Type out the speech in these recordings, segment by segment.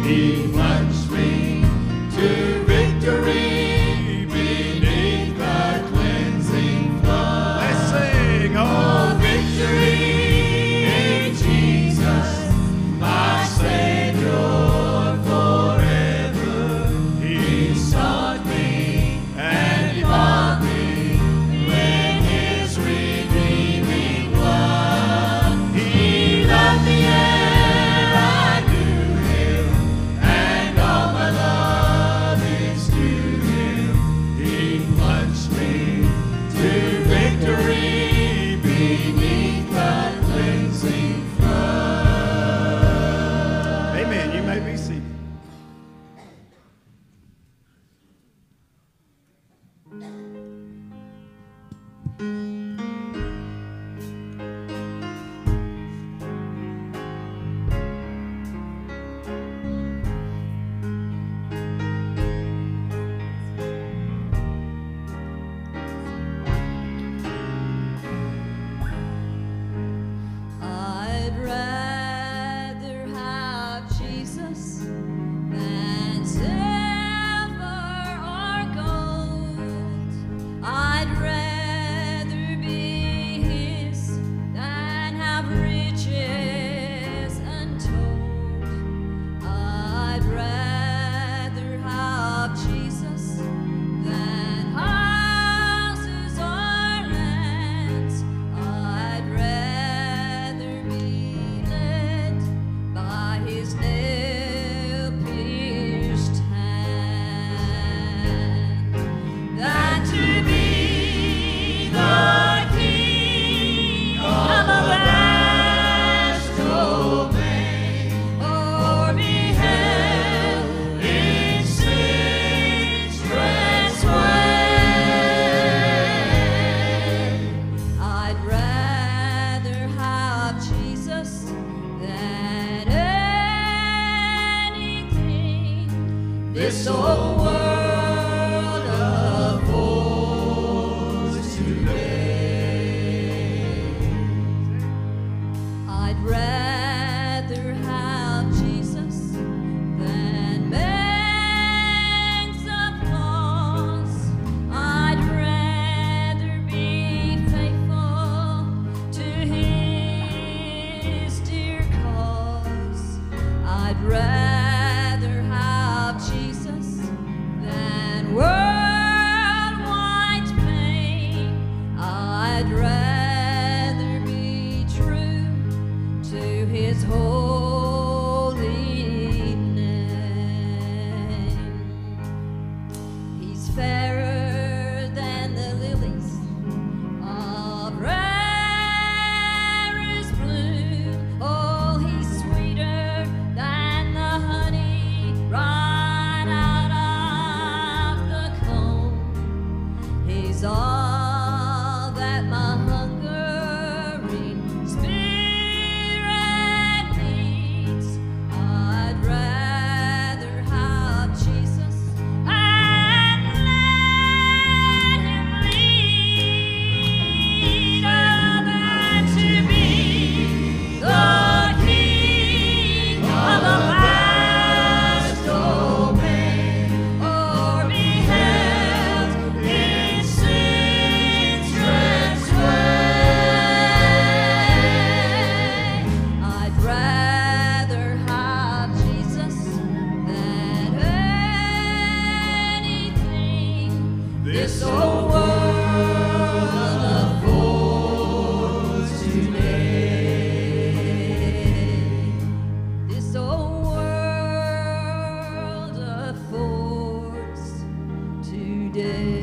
He plunged me to victory beneath the cleansing flood. Let's sing. Oh, victory in Jesus, my Savior forever. He sought me and he bought me with his redeeming blood. He loved me ere I knew him, and all my love is to him. He plunged me to victory beneath the cleansing flood. Amen. You may be seated. I'd rather have Jesus than silver or gold. I'd rather be his than have riches untold. I'd rather have Jesus than houses or lands. I'd rather be led by his nail-pierced hand than to be the king of a vast domain, or be held in sin's dread sway. I'd rather have Jesus than anything this old world affords today. I'd rather have Jesus than men's applause. I'd rather be faithful to his dear cause. I'd rather have Jesus than worldwide fame. I'd rather be true to his holy name. He's fairer than the lilies of rarest bloom. Oh, he's sweeter than the honey right out of the comb. He's all that my hungering spirit needs. I'd rather have Jesus and let him lead, than to be the king of a vast domain, or be held in sin's dread sway. I'd rather have Jesus than anything this old world affords today. This old world affords today.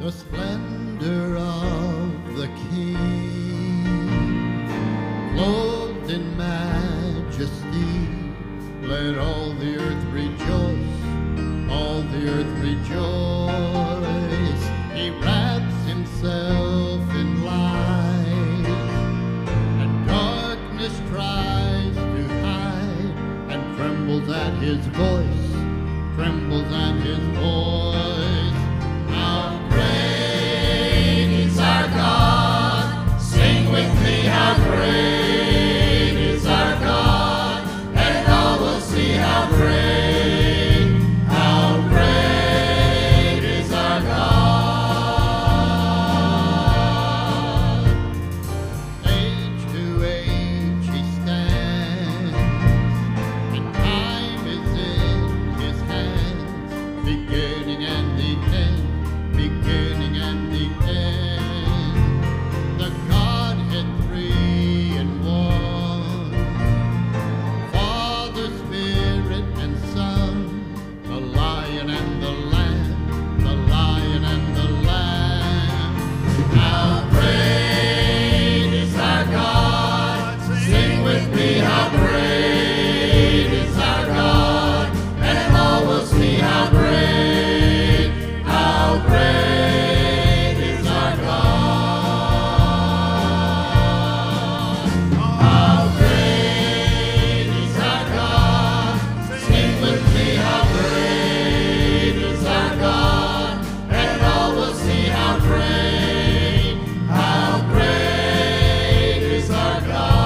the splendor of the King, clothed in majesty. Let all the earth rejoice, all the earth rejoice. He wraps himself in light, and darkness tries to hide, and trembles at his voice, trembles at his voice. How great is our God! Sing with me, how great is our God! And all will see how great is our God. Age to age he stands, and time is in his hands, beginning and the end, beginning and the end. The Godhead three in one, Father, Spirit, and Son, the Lion and the Lamb, the Lion and the Lamb. How great is our God! Sing with me, how great is our God! And all will see how great is our God. How great is our God! Sing with me, how great is our God! And all will see how great is our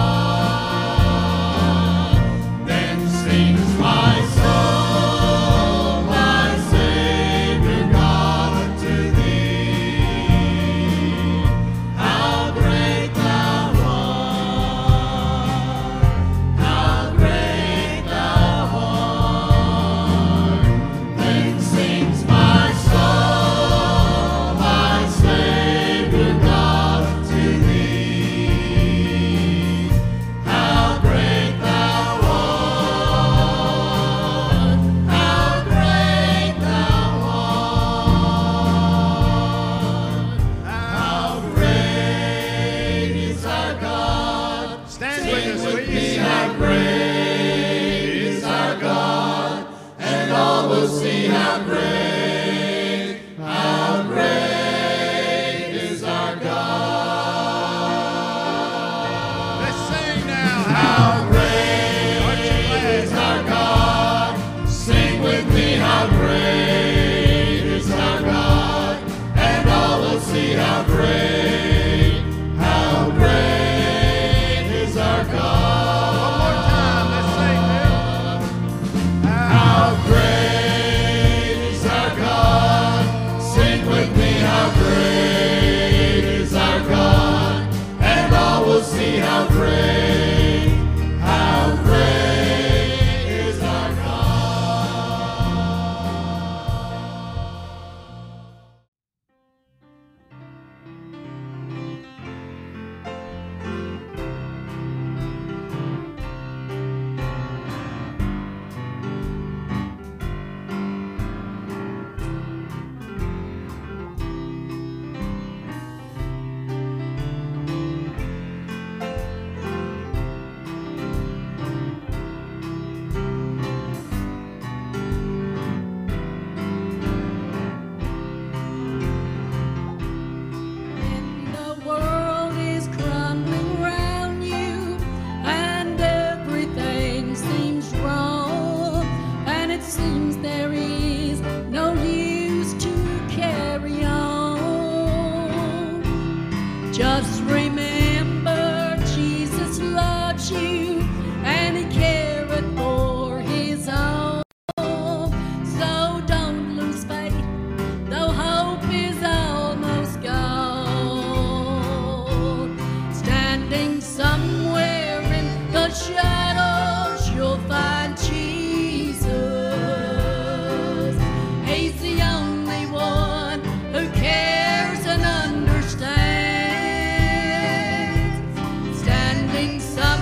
God. Then sings my soul, my Savior God, to thee. How great thou art, how great thou art. Then sings my soul, my Savior God, to thee. How great thou art, how great thou art. How great is our God! Stand Sing with us, with will me, you? how great is our God, and all will see how great is our God. Let's sing now. How great is our God! Sing with me, how great is our God, and all will see how great is our God. One more time. Let's sing now. How great is our God! Sing with me, how great is our God, and all will see how great is our When the world is crumbling around you and everything seems wrong, and it seems there is no use to carry on, just remember Jesus loves you and he careth for his own. So don't lose faith, though hope is almost gone. Standing somewhere in the shadows, you'll find Jesus. He's the only one who cares and understands. Standing somewhere